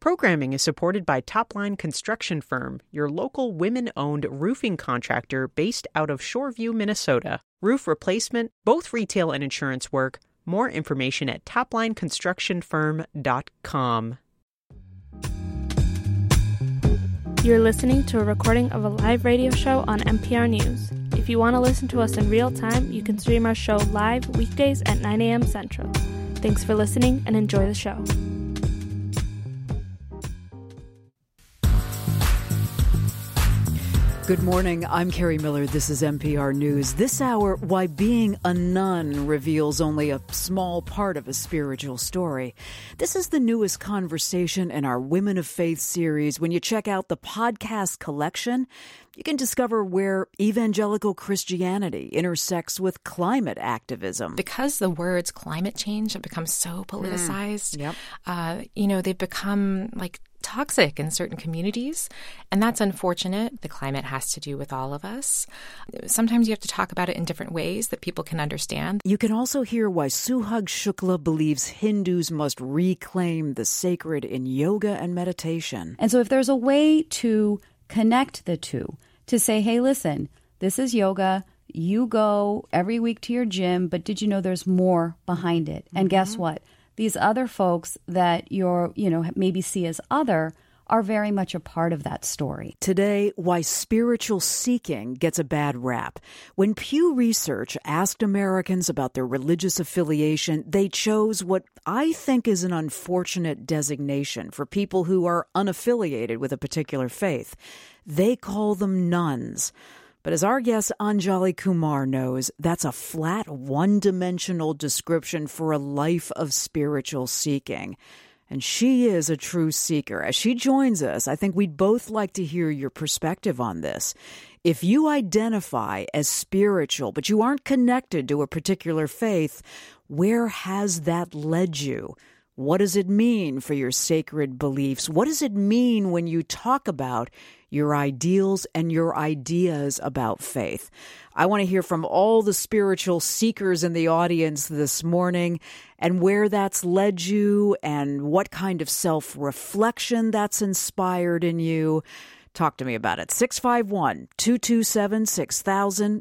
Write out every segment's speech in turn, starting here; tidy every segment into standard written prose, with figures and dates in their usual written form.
Programming is supported by Topline Construction Firm, your local women-owned roofing contractor based out of Shoreview, Minnesota. Roof replacement, both retail and insurance work. More information at toplineconstructionfirm.com. You're listening to a recording of a live radio show on NPR News. If you want to listen to us in real time, you can stream our show live weekdays at 9 a.m. Central. Thanks for listening and enjoy the show. Good morning. I'm Carrie Miller. This is NPR News. This hour, why being a nun reveals only a small part of a spiritual story. This is the newest conversation in our Women of Faith series. When you check out the podcast collection, you can discover where evangelical Christianity intersects with climate activism. Because the words climate change have become so politicized, they've become like toxic in certain communities, and that's unfortunate. The climate has to do with all of us. Sometimes you have to talk about it in different ways that people can understand. You can also hear why Suhag Shukla believes Hindus must reclaim the sacred in yoga and meditation. And so if there's a way to connect the two, to say, hey, listen, this is yoga. You go every week to your gym, but did you know there's more behind it? And guess what? These other folks that you're, maybe see as other are very much a part of that story. Today, why spiritual seeking gets a bad rap. When Pew Research asked Americans about their religious affiliation, they chose what I think is an unfortunate designation for people who are unaffiliated with a particular faith. They call them nuns. But as our guest Anjali Kumar knows, that's a flat, one-dimensional description for a life of spiritual seeking. And she is a true seeker. As she joins us, I think we'd both like to hear your perspective on this. If you identify as spiritual, but you aren't connected to a particular faith, where has that led you? What does it mean for your sacred beliefs? What does it mean when you talk about your ideals and your ideas about faith? I want to hear from all the spiritual seekers in the audience this morning and where that's led you and what kind of self-reflection that's inspired in you. Talk to me about it. 651-227-6000,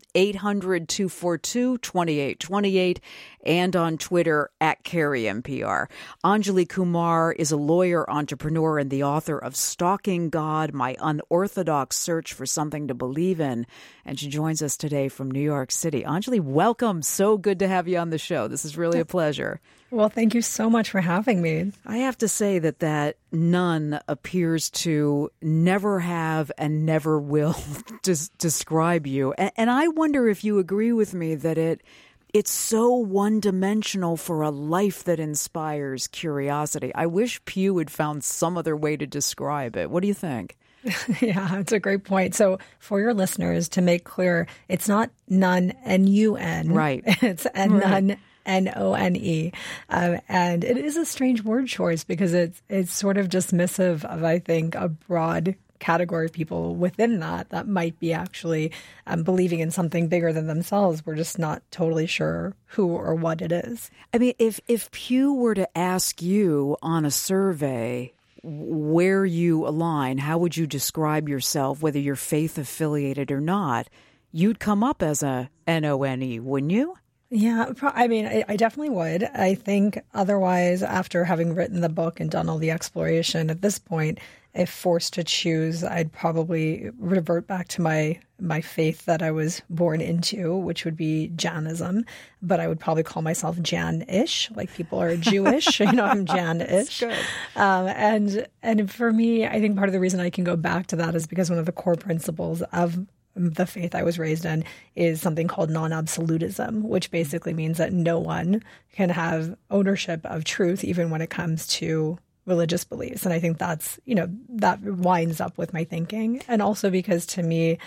800-242-2828, and on Twitter @CarrieNPR. Anjali Kumar is a lawyer, entrepreneur, and the author of Stalking God, My Unorthodox Search for Something to Believe in. And she joins us today from New York City. Anjali, welcome. So good to have you on the show. This is really a pleasure. Well, thank you so much for having me. I have to say that nun appears to never have and never will describe you. And I wonder if you agree with me that it's so one-dimensional for a life that inspires curiosity. I wish Pew had found some other way to describe it. What do you think? Yeah, it's a great point. So for your listeners, to make clear, it's not nun, N-U-N. Right. It's nun, N-O-N-E. And it is a strange word choice because it's sort of dismissive of, I think, a broad category of people within that might be actually believing in something bigger than themselves. We're just not totally sure who or what it is. I mean, if Pew were to ask you on a survey where you align, how would you describe yourself, whether you're faith affiliated or not, you'd come up as a N-O-N-E, wouldn't you? Yeah, I mean, I definitely would. I think otherwise, after having written the book and done all the exploration at this point, if forced to choose, I'd probably revert back to my faith that I was born into, which would be Jainism. But I would probably call myself Jan-ish, like people are Jewish. I'm Jan-ish. And for me, I think part of the reason I can go back to that is because one of the core principles of the faith I was raised in is something called non-absolutism, which basically means that no one can have ownership of truth, even when it comes to religious beliefs. And I think that's, that winds up with my thinking. And also because to me,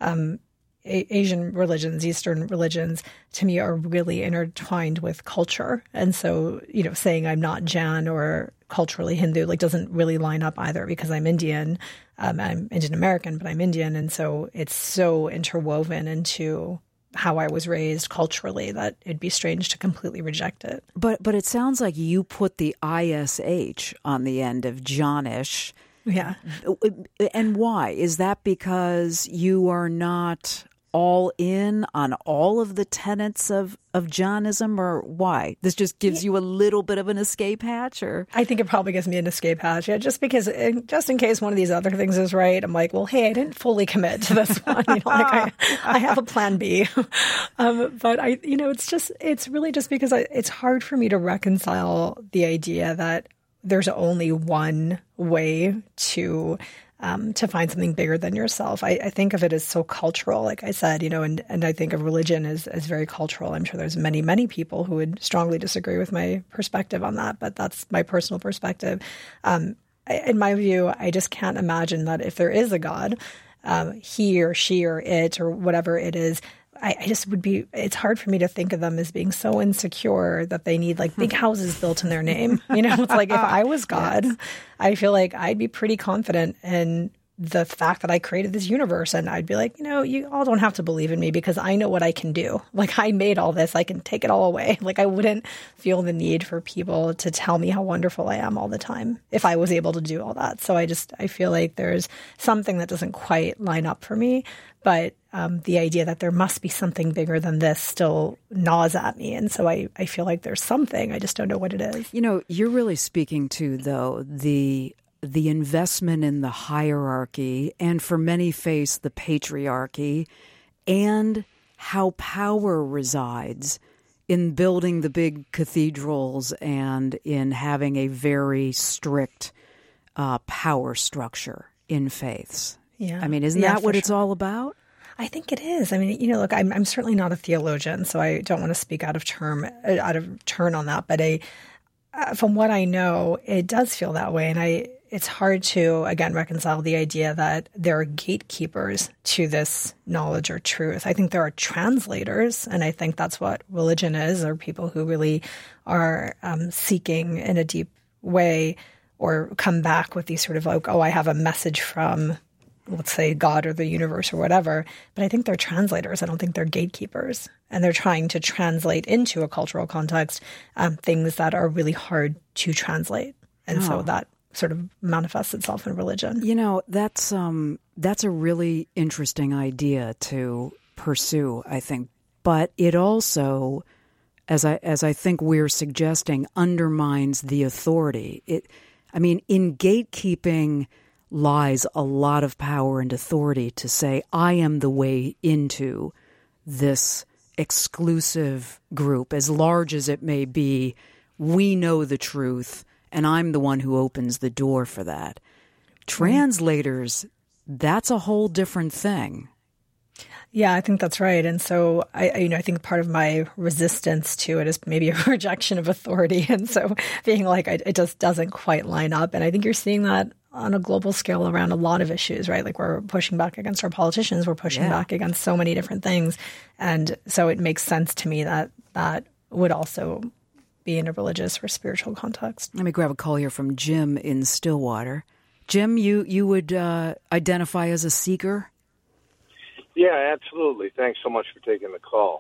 Asian religions, Eastern religions, to me are really intertwined with culture. And so, saying I'm not Jan or culturally Hindu, doesn't really line up either because I'm Indian. I'm Indian American, but I'm Indian. And so it's so interwoven into how I was raised culturally, that it'd be strange to completely reject it. But it sounds like you put the ISH on the end of Johnish. Yeah. And why? Is that because you are not all in on all of the tenets of Johnism, or why? This just gives you a little bit of an escape hatch, or? I think it probably gives me an escape hatch. Yeah, just in case one of these other things is right, I'm like, well, hey, I didn't fully commit to this one. I have a plan B. But it's really just because it's hard for me to reconcile the idea that there's only one way to find something bigger than yourself. I think of it as so cultural, like I said, and I think of religion as very cultural. I'm sure there's many, many people who would strongly disagree with my perspective on that, but that's my personal perspective. In my view, I just can't imagine that if there is a God, he or she or it or whatever it is, it's hard for me to think of them as being so insecure that they need like big houses built in their name. It's like if I was God, yes. I feel like I'd be pretty confident in the fact that I created this universe. And I'd be like, you all don't have to believe in me because I know what I can do. Like I made all this, I can take it all away. Like I wouldn't feel the need for people to tell me how wonderful I am all the time if I was able to do all that. So I feel like there's something that doesn't quite line up for me. But the idea that there must be something bigger than this still gnaws at me. And so I feel like there's something. I just don't know what it is. You're really speaking to, though, the investment in the hierarchy and for many face the patriarchy and how power resides in building the big cathedrals and in having a very strict power structure in faiths. Yeah. I mean, isn't that what it's all about? I think it is. I mean, look, I'm certainly not a theologian, so I don't want to speak out of turn on that. But from what I know, it does feel that way. And it's hard to, again, reconcile the idea that there are gatekeepers to this knowledge or truth. I think there are translators, and I think that's what religion is, or people who really are seeking in a deep way or come back with these sort of like, I have a message from, let's say, God or the universe or whatever. But I think they're translators. I don't think they're gatekeepers. And they're trying to translate into a cultural context things that are really hard to translate. And so that sort of manifests itself in religion. That's a really interesting idea to pursue, I think. But it also, as I think we're suggesting, undermines the authority. In gatekeeping lies a lot of power and authority to say, I am the way into this exclusive group, as large as it may be. We know the truth, and I'm the one who opens the door for that. Translators, that's a whole different thing. Yeah, I think that's right. And so I think part of my resistance to it is maybe a rejection of authority. And so being like, it just doesn't quite line up. And I think you're seeing that on a global scale around a lot of issues, right? Like we're pushing back against our politicians. We're pushing back against so many different things. And so it makes sense to me that that would also be in a religious or spiritual context. Let me grab a call here from Jim in Stillwater. Jim, you would identify as a seeker? Yeah, absolutely. Thanks so much for taking the call.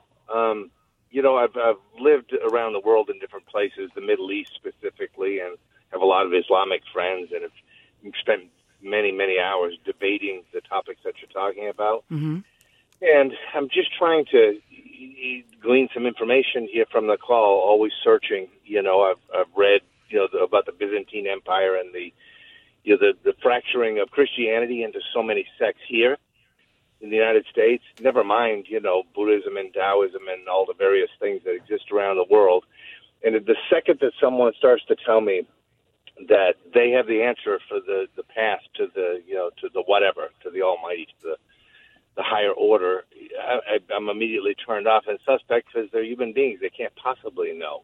I've lived around the world in different places, the Middle East specifically, and have a lot of Islamic friends, and have spent many, many hours debating the topics that you're talking about. Mm-hmm. And I'm just trying to glean some information here from the call, always searching. I've read, about the Byzantine Empire and the fracturing of Christianity into so many sects here in the United States, never mind, Buddhism and Taoism and all the various things that exist around the world. And the second that someone starts to tell me that they have the answer for the path to to the whatever, to the Almighty, to the higher order, I'm immediately turned off and suspect because they're human beings. They can't possibly know.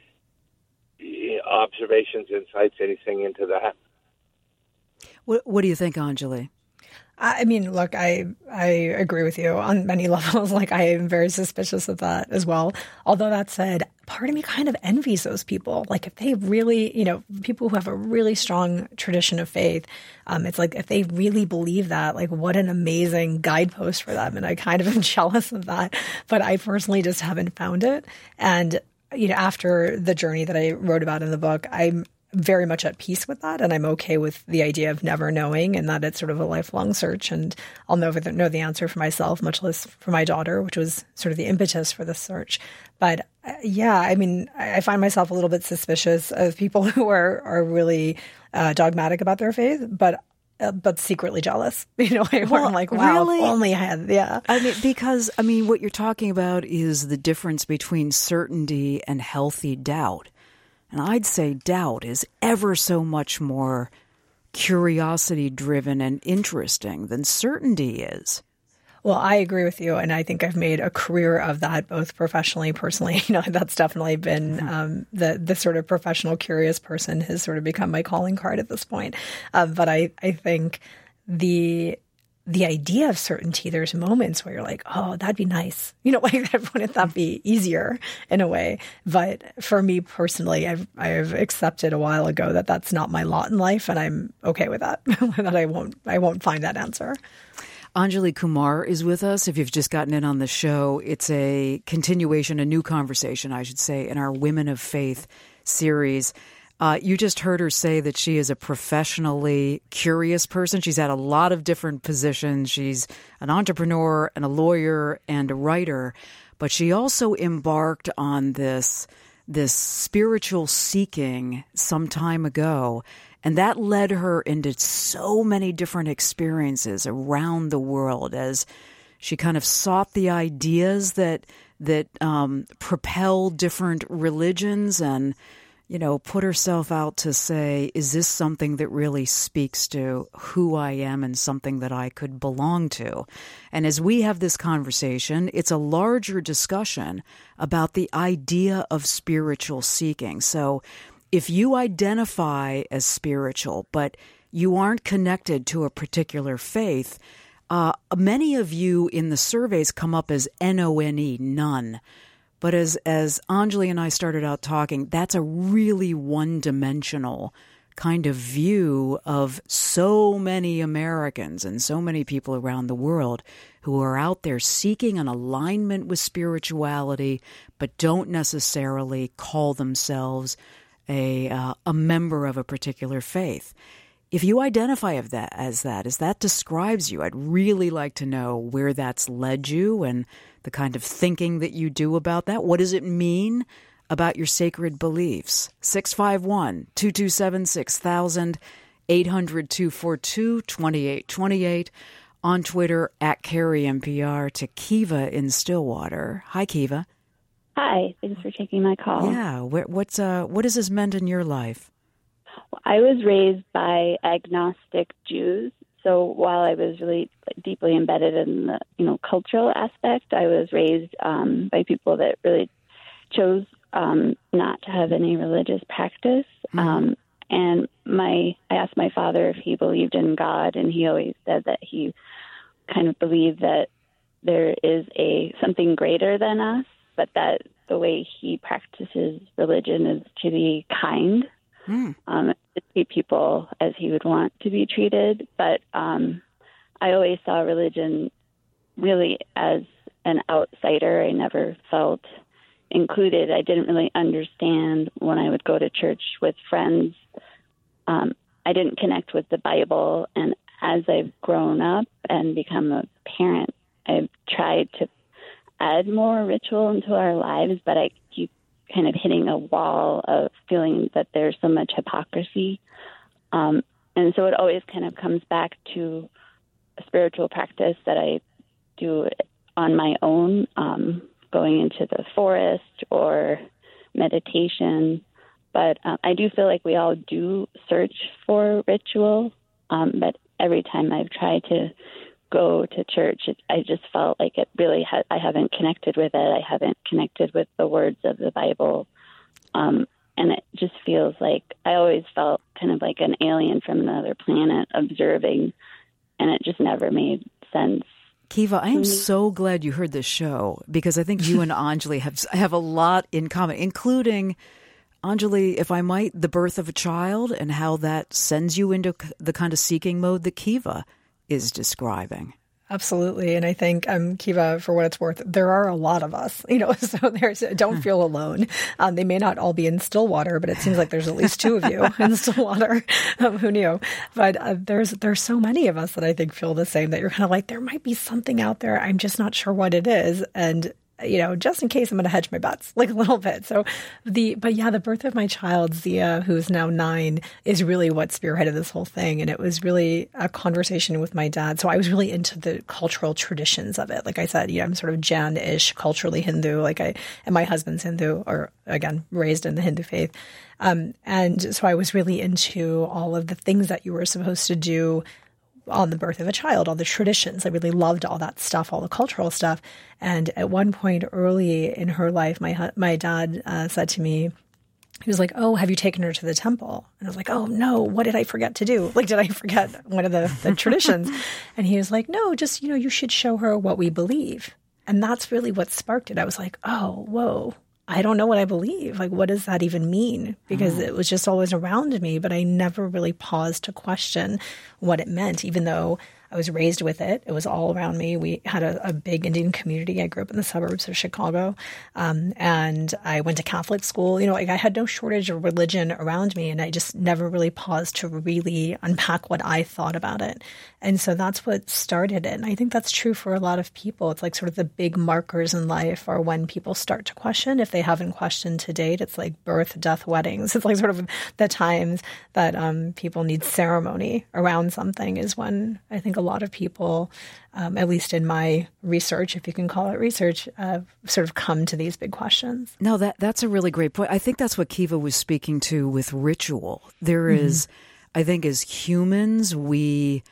Observations, insights, anything into that. What do you think, Anjali? I mean, look, I agree with you on many levels. Like, I am very suspicious of that as well. Although that said, part of me kind of envies those people. Like if they really, people who have a really strong tradition of faith, it's like if they really believe that, like what an amazing guidepost for them. And I kind of am jealous of that, but I personally just haven't found it. And, after the journey that I wrote about in the book, I'm very much at peace with that. And I'm okay with the idea of never knowing and that it's sort of a lifelong search. And I'll never know the answer for myself, much less for my daughter, which was sort of the impetus for the search. But I find myself a little bit suspicious of people who are really dogmatic about their faith, but secretly jealous, where I'm like, wow, really? If only I had, yeah. Because what you're talking about is the difference between certainty and healthy doubt. And I'd say doubt is ever so much more curiosity-driven and interesting than certainty is. Well, I agree with you, and I think I've made a career of that, both professionally, personally. That's definitely been the sort of professional curious person has sort of become my calling card at this point. But I think the idea of certainty, there's moments where you're like, oh, that'd be nice. Wouldn't that be easier in a way? But for me personally, I've accepted a while ago that that's not my lot in life, and I'm okay with that, that I won't find that answer. Anjali Kumar is with us. If you've just gotten in on the show, it's a continuation, a new conversation, I should say, in our Women of Faith series. You just heard her say that she is a professionally curious person. She's had a lot of different positions. She's an entrepreneur and a lawyer and a writer, but she also embarked on this spiritual seeking some time ago, and that led her into so many different experiences around the world as she kind of sought the ideas that propel different religions and put herself out to say, is this something that really speaks to who I am and something that I could belong to? And as we have this conversation, it's a larger discussion about the idea of spiritual seeking. So if you identify as spiritual, but you aren't connected to a particular faith, many of you in the surveys come up as NONE, none. But as Anjali and I started out talking, that's a really one-dimensional kind of view of so many Americans and so many people around the world who are out there seeking an alignment with spirituality, but don't necessarily call themselves a member of a particular faith. If you identify as that describes you, I'd really like to know where that's led you and the kind of thinking that you do about that. What does it mean about your sacred beliefs? 651-227-6000, 800-242-2828, on Twitter @CarrieNPR, to Kiva in Stillwater. Hi, Kiva. Hi, thanks for taking my call. Yeah, what has this meant in your life? I was raised by agnostic Jews, so while I was really deeply embedded in the cultural aspect, I was raised by people that really chose not to have any religious practice. And I asked my father if he believed in God, and he always said that he kind of believed that there is something greater than us, but that the way he practices religion is to be kind. To treat people as he would want to be treated. But I always saw religion really as an outsider. I never felt included. I didn't really understand when I would go to church with friends. I didn't connect with the Bible. And as I've grown up and become a parent, I've tried to add more ritual into our lives, but I keep kind of hitting a wall of feeling that there's so much hypocrisy. And so it always kind of comes back to a spiritual practice that I do on my own, going into the forest or meditation. But I do feel like we all do search for ritual, but every time I've tried to go to church, I just felt like it really I haven't connected with it. I haven't connected with the words of the Bible. And it just feels like I always felt kind of like an alien from another planet observing, and it just never made sense. Kiva, I am so glad you heard this show, because I think you and Anjali have a lot in common, including, Anjali, if I might, the birth of a child and how that sends you into the kind of seeking mode that Kiva is describing. Absolutely. And I think, Kiva, for what it's worth, there are a lot of us, so don't feel alone. They may not all be in Stillwater, but it seems like there's at least two of you in Stillwater. Who knew? But there's so many of us that I think feel the same, that you're kind of like, there might be something out there. I'm just not sure what it is. And just in case, I'm going to hedge my bets like a little bit. So the birth of my child, Zia, who's now 9, is really what spearheaded this whole thing. And it was really a conversation with my dad. So I was really into the cultural traditions of it. Like I said, I'm sort of Jain-ish, culturally Hindu, and my husband's Hindu, or again, raised in the Hindu faith. And so I was really into all of the things that you were supposed to do on the birth of a child, all the traditions. I really loved all that stuff, all the cultural stuff. And at one point early in her life, my dad said to me, he was like, "Oh, have you taken her to the temple?" And I was like, "Oh, no, what did I forget to do? Did I forget one of the traditions?" And he was like, "No, just, you should show her what we believe." And that's really what sparked it. I was like, "Oh, whoa. I don't know what I believe. What does that even mean?" Because it was just always around me, but I never really paused to question what it meant, even though I was raised with it. It was all around me. We had a big Indian community. I grew up in the suburbs of Chicago, and I went to Catholic school. I had no shortage of religion around me, and I just never really paused to really unpack what I thought about it. And so that's what started it. And I think that's true for a lot of people. It's like sort of the big markers in life are when people start to question. If they haven't questioned to date, it's like birth, death, weddings. It's like sort of the times that people need ceremony around something is when I think a lot of people, at least in my research, if you can call it research, sort of come to these big questions. No, that's a really great point. I think that's what Kiva was speaking to with ritual. There is, I think as humans, we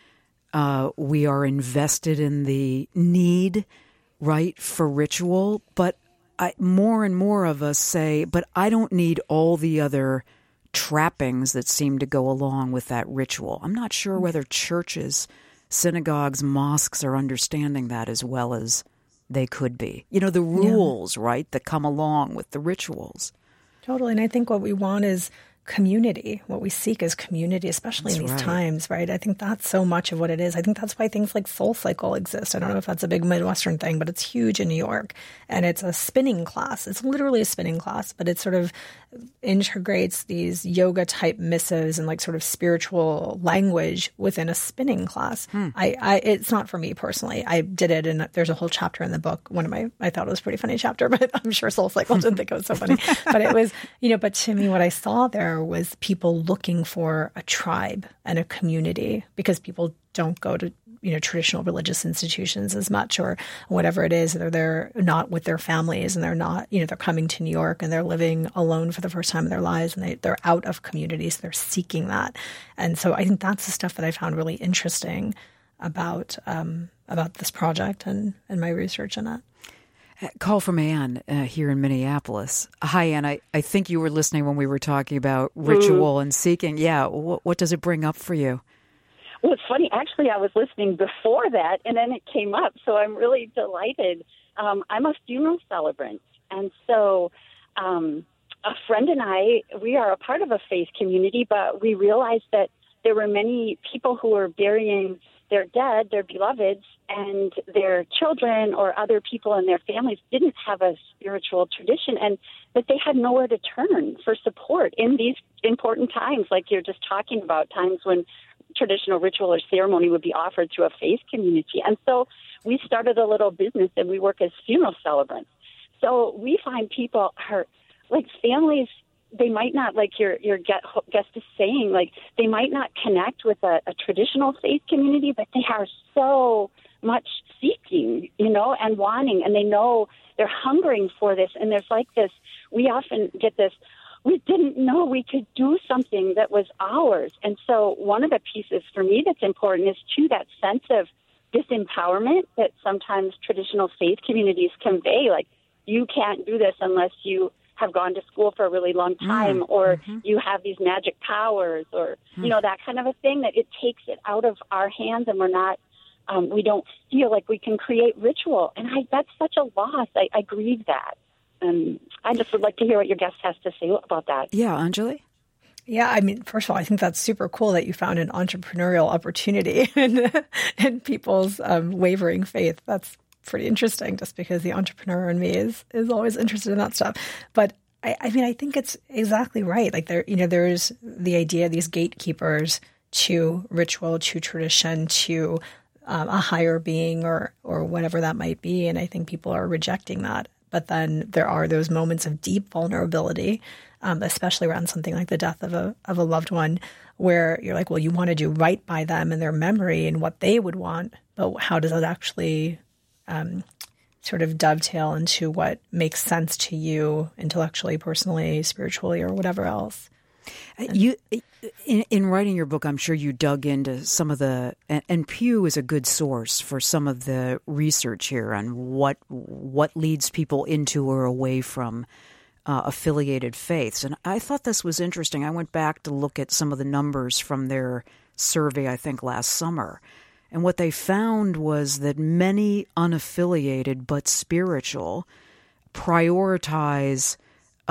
are invested in the need, right, for ritual. But more and more of us say, but I don't need all the other trappings that seem to go along with that ritual. I'm not sure whether churches, synagogues, mosques are understanding that as well as they could be. The rules, right, that come along with the rituals. Totally. And I think what we want is community. What we seek is community, especially in these times, right? I think that's so much of what it is. I think that's why things like SoulCycle exist. I don't know if that's a big Midwestern thing, but it's huge in New York. And it's a spinning class. It's literally a spinning class, but it sort of integrates these yoga type missives and like sort of spiritual language within a spinning class. It's not for me personally. I did it, and there's a whole chapter in the book. I thought it was a pretty funny chapter, but I'm sure SoulCycle didn't think it was so funny. But it was, but to me, what I saw there was people looking for a tribe and a community, because people don't go to traditional religious institutions as much, or whatever it is. They're not with their families, and they're not, they're coming to New York and they're living alone for the first time in their lives, and they're out of communities. They're seeking that. And so I think that's the stuff that I found really interesting about this project and my research in it. Call from Anne here in Minneapolis. Hi, Anne. I think you were listening when we were talking about ritual and seeking. Yeah. What does it bring up for you? Well, it's funny. Actually, I was listening before that, and then it came up. So I'm really delighted. I'm a funeral celebrant. And so a friend and I, we are a part of a faith community, but we realized that there were many people who were burying their dead, their beloveds, and their children or other people in their families didn't have a spiritual tradition, and that they had nowhere to turn for support in these important times, like you're just talking about, times when traditional ritual or ceremony would be offered through a faith community. And so we started a little business, and we work as funeral celebrants. So we find people are like families. They might not, like your guest is saying, like they might not connect with a traditional faith community, but they are so much seeking, and wanting, and they know they're hungering for this. And there's like this, we often get this, we didn't know we could do something that was ours. And so one of the pieces for me that's important is too that sense of disempowerment that sometimes traditional faith communities convey, like you can't do this unless you have gone to school for a really long time, or you have these magic powers, or, that kind of a thing, that it takes it out of our hands, and we're not we don't feel like we can create ritual. And that's such a loss. I grieve that. And I just would like to hear what your guest has to say about that. Yeah, Anjali? Yeah, I mean, first of all, I think that's super cool that you found an entrepreneurial opportunity in people's wavering faith. That's pretty interesting, just because the entrepreneur in me is always interested in that stuff. But I mean, I think it's exactly right. Like there's the idea of these gatekeepers to ritual, to tradition, to a higher being or whatever that might be. And I think people are rejecting that. But then there are those moments of deep vulnerability, especially around something like the death of a loved one, where you're like, well, you want to do right by them and their memory and what they would want, but how does that actually sort of dovetail into what makes sense to you intellectually, personally, spiritually, or whatever else? You, in writing your book, I'm sure you dug into some of the, and Pew is a good source for some of the research here on what leads people into or away from affiliated faiths. And I thought this was interesting. I went back to look at some of the numbers from their survey, I think last summer. And what they found was that many unaffiliated but spiritual prioritize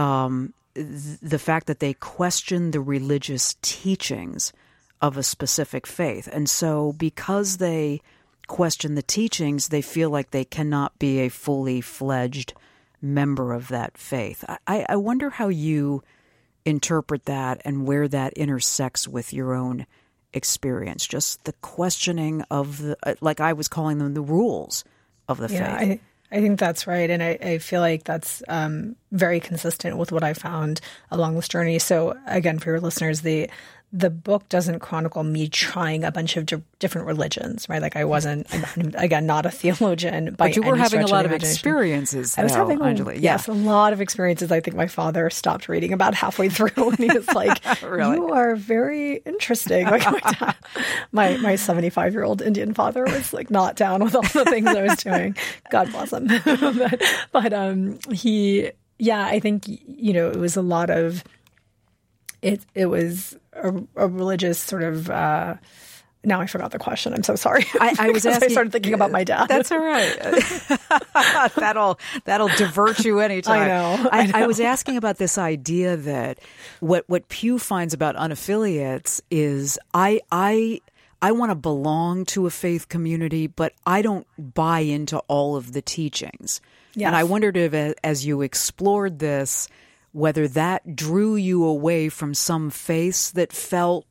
the fact that they question the religious teachings of a specific faith. And so because they question the teachings, they feel like they cannot be a fully fledged member of that faith. I wonder how you interpret that and where that intersects with your own experience, just the questioning of the, like I was calling them, the rules of the faith. I think that's right. And I feel like that's very consistent with what I found along this journey. So again, for your listeners, the book doesn't chronicle me trying a bunch of different religions, right? Like I'm again, not a theologian. But you were having a lot of experiences, though, I was having Anjali. Yes, a lot of experiences. I think my father stopped reading about halfway through and he was like, really? You are very interesting. Like my 75-year-old Indian father was like not down with all the things I was doing. God bless him. but I think, it was a lot of, it was a religious sort of, now I forgot the question. I'm so sorry. I was asking. I started thinking about my dad. That's all right. That'll divert you anytime. I know. I was asking about this idea that what Pew finds about unaffiliates is I want to belong to a faith community, but I don't buy into all of the teachings. Yes. And I wondered if, as you explored this, whether that drew you away from some faiths that felt,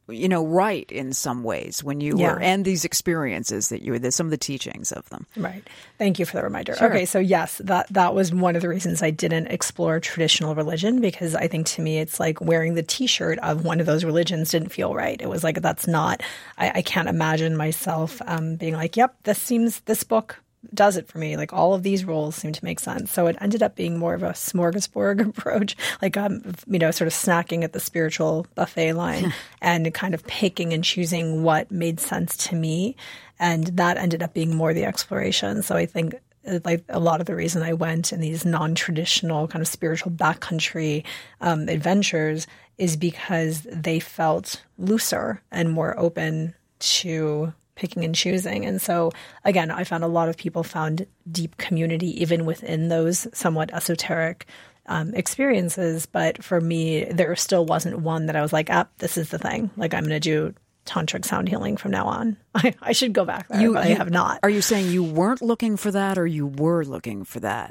right in some ways when you were, and these experiences that you were, some of the teachings of them. Right. Thank you for the reminder. Sure. Okay, so yes, that was one of the reasons I didn't explore traditional religion, because I think to me it's like wearing the T-shirt of one of those religions didn't feel right. It was like, that's not, I can't imagine myself being like, yep, this book does it for me. Like all of these rules seem to make sense. So it ended up being more of a smorgasbord approach, like, sort of snacking at the spiritual buffet line and kind of picking and choosing what made sense to me. And that ended up being more the exploration. So I think like a lot of the reason I went in these non-traditional kind of spiritual backcountry adventures is because they felt looser and more open to picking and choosing. And so, again, I found a lot of people found deep community even within those somewhat esoteric experiences. But for me, there still wasn't one that I was like, this is the thing. Like, I'm going to do tantric sound healing from now on. I should go back there, but I have not. Are you saying you weren't looking for that, or you were looking for that?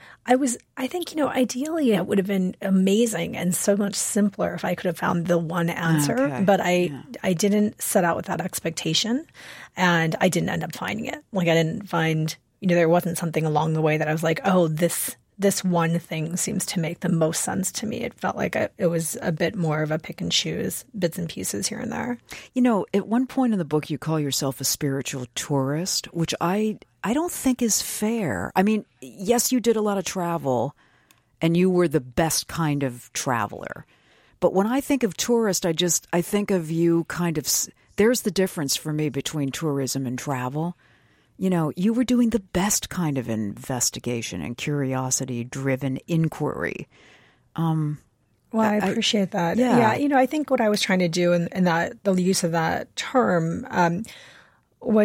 I think, ideally it would have been amazing and so much simpler if I could have found the one answer, but I didn't set out with that expectation, and I didn't end up finding it. Like I didn't find, there wasn't something along the way that I was like, oh, this one thing seems to make the most sense to me. It felt like it was a bit more of a pick and choose, bits and pieces here and there. At one point in the book, you call yourself a spiritual tourist, which I don't think is fair. I mean, yes, you did a lot of travel and you were the best kind of traveler. But when I think of tourist, I think of you kind of, there's the difference for me between tourism and travel. You were doing the best kind of investigation and curiosity-driven inquiry. Well, I appreciate that. Yeah, I think what I was trying to do in that the use of that term was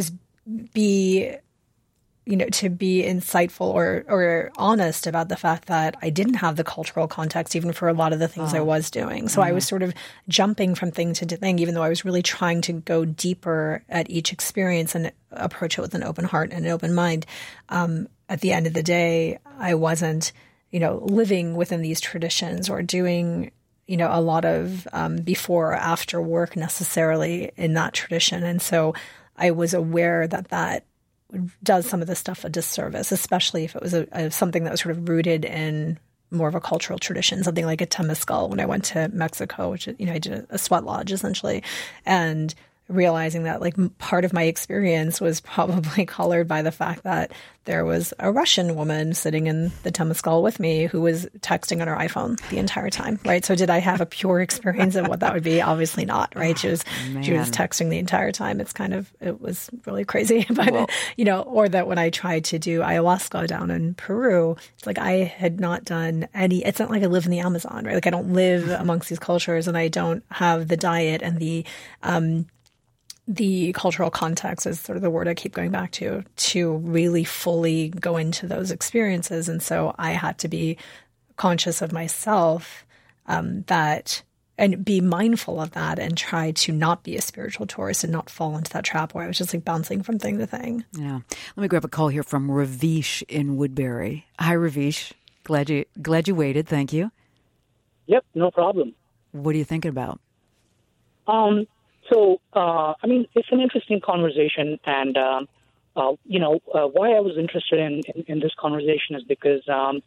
be insightful or honest about the fact that I didn't have the cultural context even for a lot of the things I was doing. So I was sort of jumping from thing to thing, even though I was really trying to go deeper at each experience and approach it with an open heart and an open mind. At the end of the day, I wasn't, living within these traditions or doing, a lot of before or after work necessarily in that tradition. And so I was aware that does some of this stuff a disservice, especially if it was something that was sort of rooted in more of a cultural tradition, something like a Temazcal when I went to Mexico, which, I did a sweat lodge essentially. And realizing that part of my experience was probably colored by the fact that there was a Russian woman sitting in the Temazcal with me who was texting on her iPhone the entire time, right? So did I have a pure experience of what that would be? Obviously not, right? She was texting the entire time. It was really crazy. But, or that when I tried to do ayahuasca down in Peru, it's like I had not done it's not like I live in the Amazon, right? Like I don't live amongst these cultures and I don't have the diet and the cultural context is sort of the word I keep going back to really fully go into those experiences. And so I had to be conscious of myself and be mindful of that and try to not be a spiritual tourist and not fall into that trap where I was just bouncing from thing to thing. Yeah. Let me grab a call here from Ravish in Woodbury. Hi, Ravish. Glad you waited. Thank you. Yep, no problem. What are you thinking about? So, it's an interesting conversation, and, why I was interested in this conversation is because, I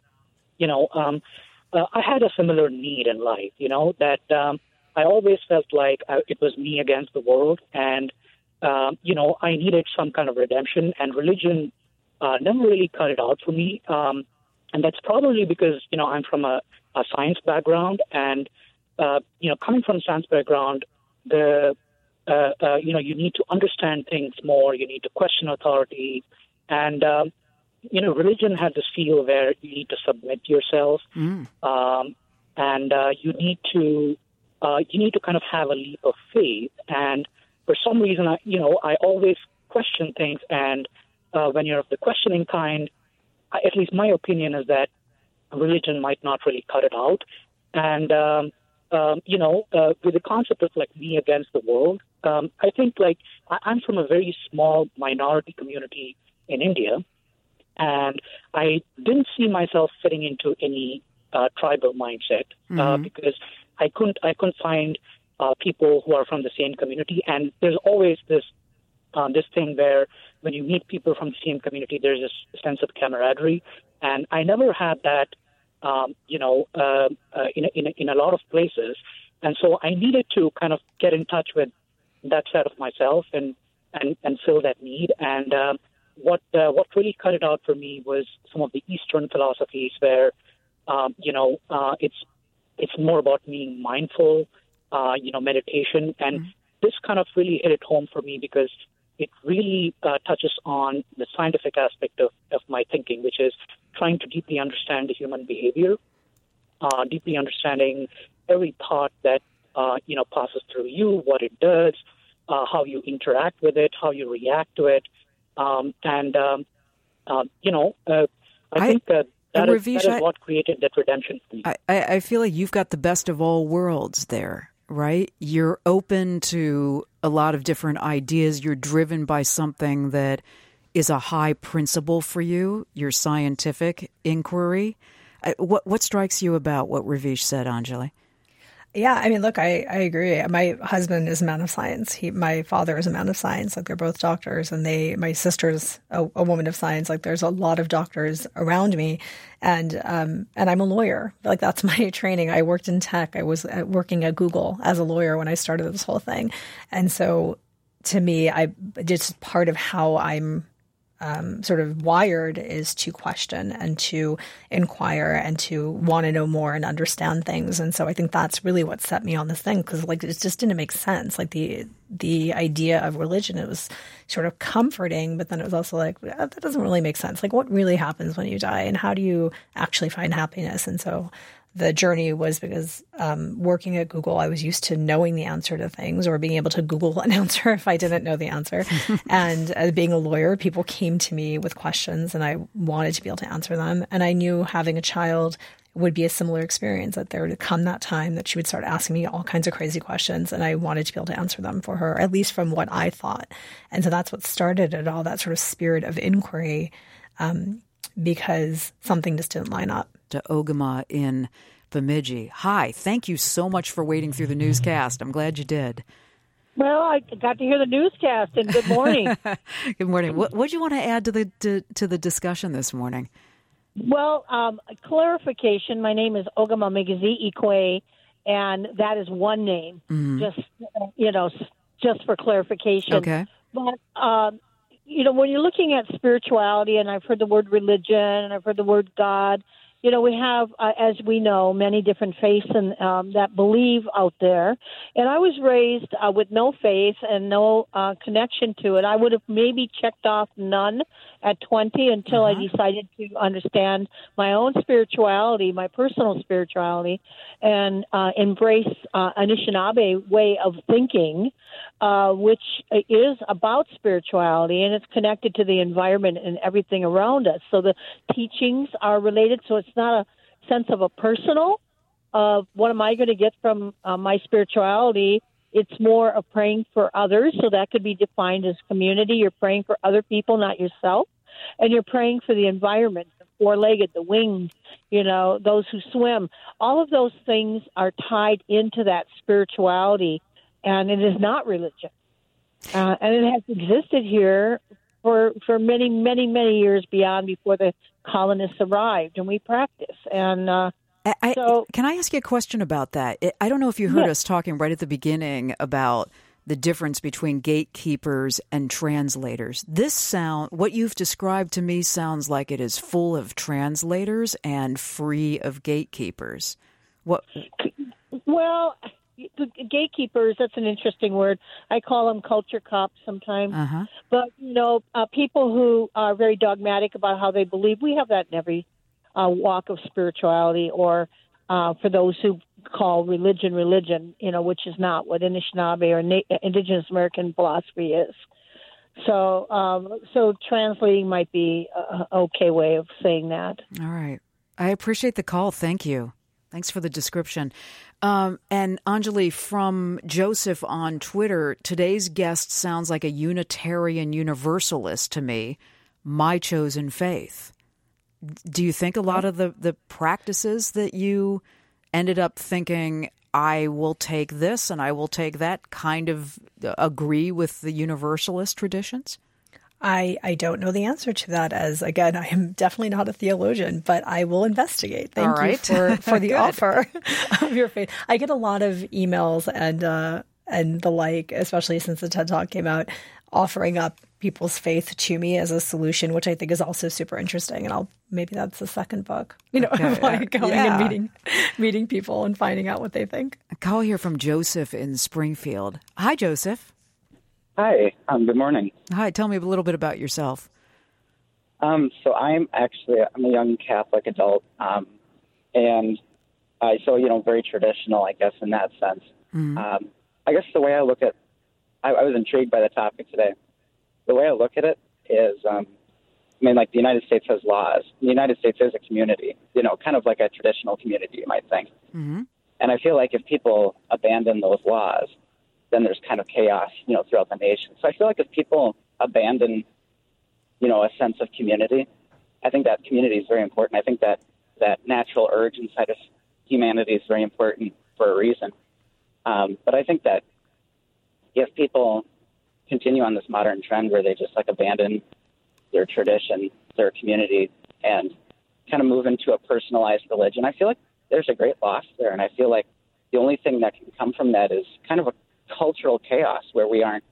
had a similar need in life, that I always felt like it was me against the world, and, I needed some kind of redemption, and religion never really cut it out for me, and that's probably because, I'm from a science background, and, coming from a science background, you need to understand things more. You need to question authority. And, religion has this feel where you need to submit yourself. And you need to kind of have a leap of faith. And for some reason, I always question things. And when you're of the questioning kind, at least my opinion is that religion might not really cut it out. And, with the concept of me against the world, I think I'm from a very small minority community in India, and I didn't see myself fitting into any tribal mindset because I couldn't find people who are from the same community. And there's always this thing where when you meet people from the same community, there's this sense of camaraderie, and I never had that. In a lot of places. And so I needed to kind of get in touch with that side of myself and fill that need. And what really cut it out for me was some of the Eastern philosophies where, it's more about being mindful, meditation. And this kind of really hit it home for me because it really touches on the scientific aspect of my thinking, which is trying to deeply understand the human behavior, deeply understanding every thought that, passes through you, what it does, how you interact with it, how you react to it. I think that is what created that redemption for me. I feel like you've got the best of all worlds there, right? You're open to a lot of different ideas. You're driven by something that is a high principle for you, your scientific inquiry. What strikes you about what Ravish said, Anjali? Yeah, I mean, look, I agree. My husband is a man of science. My father is a man of science. They're both doctors, and my sister's a woman of science. There's a lot of doctors around me, and I'm a lawyer. That's my training. I worked in tech. I was working at Google as a lawyer when I started this whole thing, and so to me, just part of how I'm sort of wired is to question and to inquire and to want to know more and understand things. And so I think that's really what set me on this thing because it just didn't make sense. The idea of religion, it was sort of comforting, but then it was also that doesn't really make sense. What really happens when you die and how do you actually find happiness? And so the journey was because working at Google, I was used to knowing the answer to things or being able to Google an answer if I didn't know the answer. And as being a lawyer, people came to me with questions and I wanted to be able to answer them. And I knew having a child would be a similar experience, that there would come that time that she would start asking me all kinds of crazy questions. And I wanted to be able to answer them for her, at least from what I thought. And so that's what started it all, that sort of spirit of inquiry, because something just didn't line up. To Ogama in Bemidji. Hi, thank you so much for waiting through the newscast. I'm glad you did. Well, I got to hear the newscast, and good morning. Good morning. What do you want to add to the discussion this morning? Well, clarification. My name is Ogama Migazi Ikwe, and that is one name. Just for clarification. Okay. But when you're looking at spirituality, and I've heard the word religion, and I've heard the word God. We have, as we know, many different faiths that believe out there. And I was raised with no faith and no connection to it. I would have maybe checked off none at 20 until I decided to understand my own spirituality, my personal spirituality, and embrace Anishinaabe way of thinking, which is about spirituality, and it's connected to the environment and everything around us. So the teachings are related, so it's not a sense of a personal of what am I going to get from my spirituality. It's more of praying for others, so that could be defined as community. You're praying for other people, not yourself, and you're praying for the environment, the four-legged, the winged, those who swim. All of those things are tied into that spirituality, and it is not religion. And it has existed here for many, many, many years before the colonists arrived, and we practice. And can I ask you a question about that? I don't know if you heard us talking right at the beginning about the difference between gatekeepers and translators. What you've described to me sounds like it is full of translators and free of gatekeepers. What? Well, the gatekeepers, that's an interesting word. I call them culture cops sometimes. But, people who are very dogmatic about how they believe, we have that in every walk of spirituality, or for those who call religion, which is not what Anishinaabe or Indigenous American philosophy is. So translating might be an okay way of saying that. All right. I appreciate the call. Thank you. Thanks for the description. And Anjali, from Joseph on Twitter, today's guest sounds like a Unitarian Universalist to me, my chosen faith. Do you think a lot of the practices that you ended up thinking, I will take this and I will take that, kind of agree with the Universalist traditions? I don't know the answer to that, as, again, I am definitely not a theologian, but I will investigate. Thank you for the offer of your faith. I get a lot of emails and the like, especially since the TED Talk came out, offering up people's faith to me as a solution, which I think is also super interesting. And maybe that's the second book, of like going and meeting people and finding out what they think. A call here from Joseph in Springfield. Hi, Joseph. Hi, good morning. Hi, tell me a little bit about yourself. So I'm a young Catholic adult, and very traditional, I guess, in that sense. Mm-hmm. I guess the way I look at, I was intrigued by the topic today. The way I look at it is, the United States has laws. The United States is a community, kind of like a traditional community, you might think. Mm-hmm. And I feel like if people abandon those laws, then there's kind of chaos, throughout the nation. So I feel like if people abandon, a sense of community, I think that community is very important. I think that natural urge inside of humanity is very important for a reason. But I think that if people continue on this modern trend where they just abandon their tradition, their community, and kind of move into a personalized religion, I feel like there's a great loss there. And I feel like the only thing that can come from that is kind of a cultural chaos where we aren't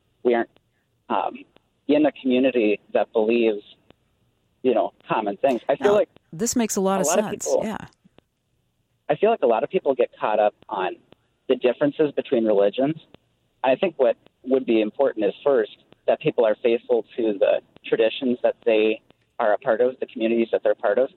in a community that believes, common things. I feel like this makes a lot of sense. I feel like a lot of people get caught up on the differences between religions. I think what would be important is, first, that people are faithful to the traditions that they are a part of, the communities that they're part of,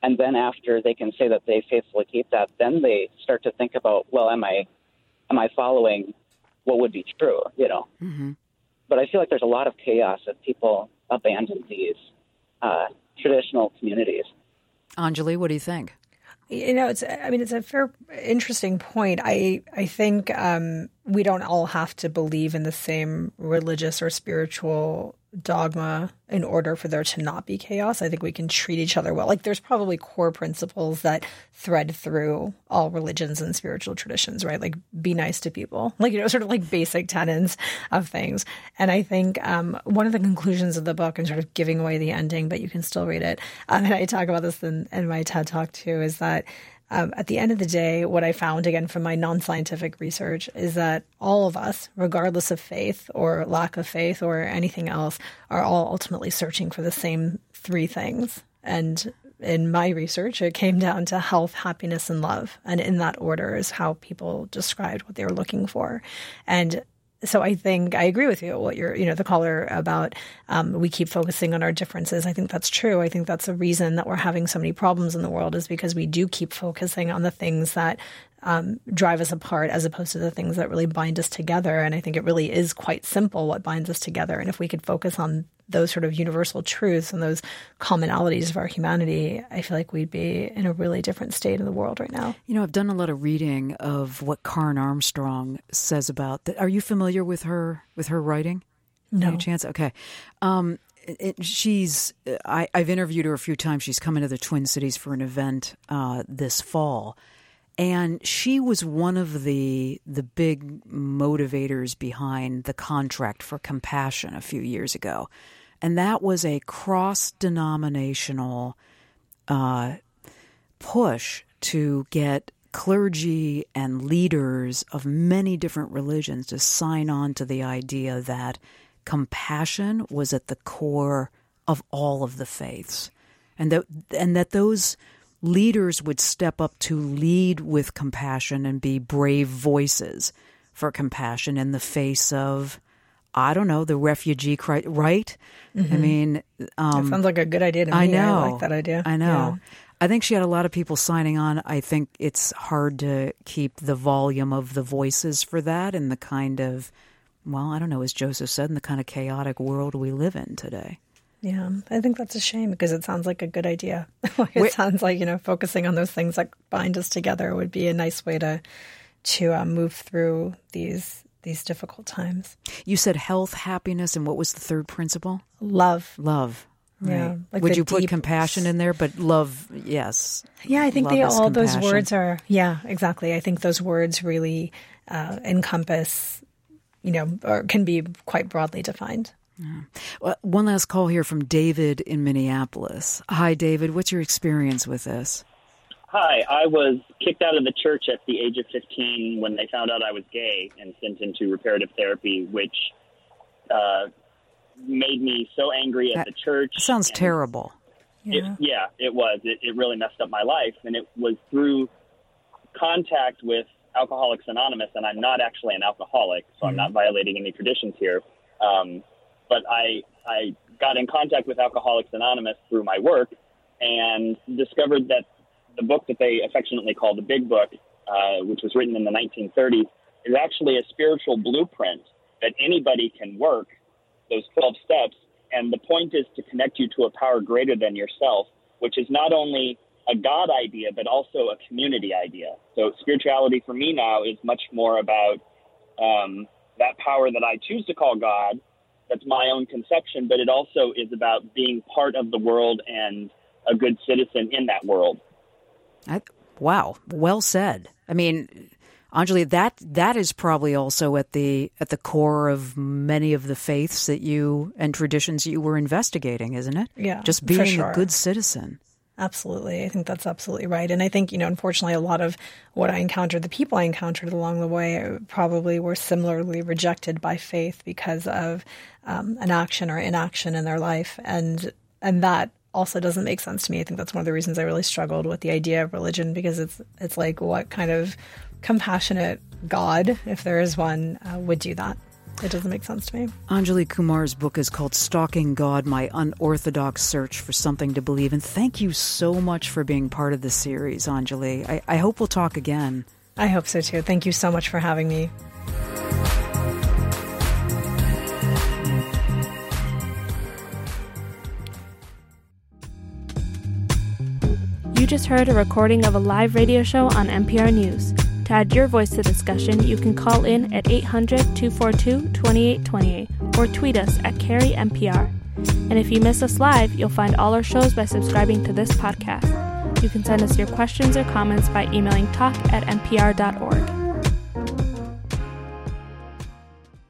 And then after they can say that they faithfully keep that, then they start to think about, well, am I following what would be true, Mm-hmm. But I feel like there's a lot of chaos if people abandon these traditional communities. Anjali, what do you think? It's a fair, interesting point. I think we don't all have to believe in the same religious or spiritual dogma in order for there to not be chaos. I think we can treat each other well. Like, there's probably core principles that thread through all religions and spiritual traditions, right? Like, be nice to people, sort of like basic tenets of things. And I think one of the conclusions of the book, and sort of giving away the ending, but you can still read it, and I talk about this in my TED Talk too, is that at the end of the day, what I found, again, from my non-scientific research, is that all of us, regardless of faith or lack of faith or anything else, are all ultimately searching for the same three things. And in my research, it came down to health, happiness, and love. And in that order is how people described what they were looking for. And so I think I agree with you, what the caller about we keep focusing on our differences. I think that's true. I think that's the reason that we're having so many problems in the world, is because we do keep focusing on the things that drive us apart as opposed to the things that really bind us together. And I think it really is quite simple what binds us together. And if we could focus on those sort of universal truths and those commonalities of our humanity, I feel like we'd be in a really different state in the world right now. I've done a lot of reading of what Karen Armstrong says about that. Are you familiar with her writing? No. Any chance? Okay. I've interviewed her a few times. She's coming to the Twin Cities for an event this fall. And she was one of the big motivators behind the Contract for Compassion a few years ago. And that was a cross-denominational push to get clergy and leaders of many different religions to sign on to the idea that compassion was at the core of all of the faiths. And that those leaders would step up to lead with compassion and be brave voices for compassion in the face of, the refugee crisis, right? Mm-hmm. I mean... that sounds like a good idea to me. I know. I like that idea. I know. Yeah. I think she had a lot of people signing on. I think it's hard to keep the volume of the voices for that in the kind of, as Joseph said, in the kind of chaotic world we live in today. Yeah, I think that's a shame because it sounds like a good idea. Sounds like, focusing on those things that bind us together would be a nice way to move through these difficult times. You said health, happiness, and what was the third principle? Love. Love. Right. Yeah. Would you put compassion in there? But love, yes. Yeah, I think all those words are, exactly. I think those words really encompass, or can be quite broadly defined. Yeah. Well, one last call here from David in Minneapolis. Hi, David. What's your experience with this? Hi. I was kicked out of the church at the age of 15 when they found out I was gay and sent into reparative therapy, which made me so angry at the church. Sounds terrible. It was. It really messed up my life. And it was through contact with Alcoholics Anonymous, and I'm not actually an alcoholic, so I'm not violating any traditions here. But I got in contact with Alcoholics Anonymous through my work and discovered that the book that they affectionately call the Big Book, which was written in the 1930s, is actually a spiritual blueprint that anybody can work, those 12 steps. And the point is to connect you to a power greater than yourself, which is not only a God idea, but also a community idea. So spirituality for me now is much more about that power that I choose to call God. That's my own conception, but it also is about being part of the world and a good citizen in that world. Wow, well said. I mean, Anjali, that is probably also at the core of many of the faiths that you and traditions you were investigating, isn't it? Yeah, just being sure. a good citizen. Absolutely. I think that's absolutely right. And I think, unfortunately, a lot of what I encountered, the people I encountered along the way probably were similarly rejected by faith because of an action or inaction in their life. And that also doesn't make sense to me. I think that's one of the reasons I really struggled with the idea of religion, because it's like, what kind of compassionate God, if there is one, would do that? It doesn't make sense to me. Anjali Kumar's book is called Stalking God, My Unorthodox Search for Something to Believe. And thank you so much for being part of this series, Anjali. I hope we'll talk again. I hope so, too. Thank you so much for having me. You just heard a recording of a live radio show on NPR News. To add your voice to the discussion, you can call in at 800-242-2828 or tweet us at CarrieNPR. And if you miss us live, you'll find all our shows by subscribing to this podcast. You can send us your questions or comments by emailing talk@npr.org.